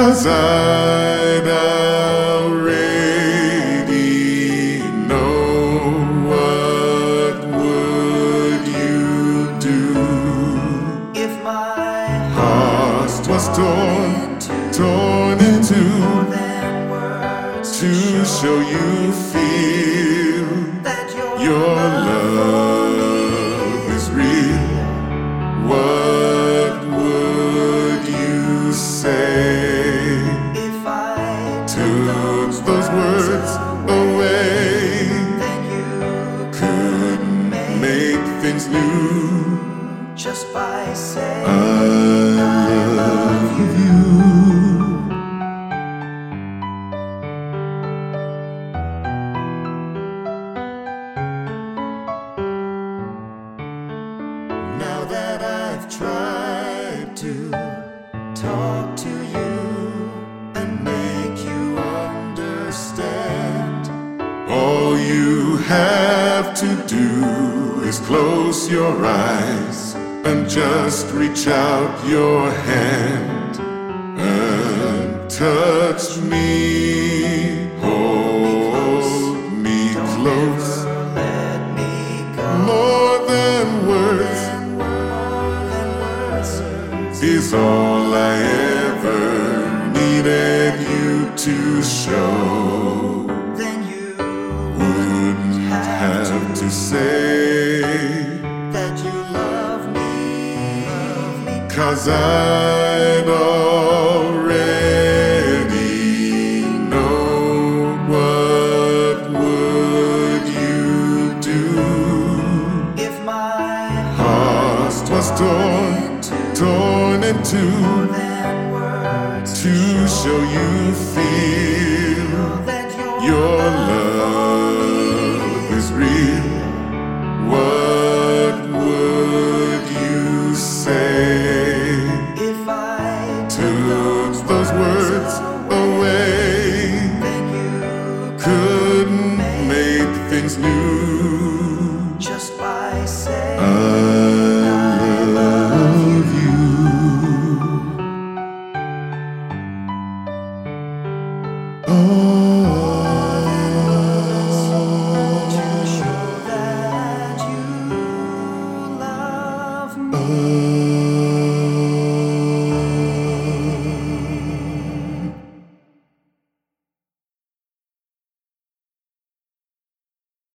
'Cause I'd already know. What would you do if my heart was torn into more than words to show you feel that your love is real? What would you say if I took those words away? then you Couldn't make things new just by saying I love you. Now that I've tried to talk to you and make you understand, all you have to do is close your eyes and just reach out your hand and touch me, hold me close. let me go. More than words is all I ever needed you to show. Then you Wouldn't have to say that you love me 'cause I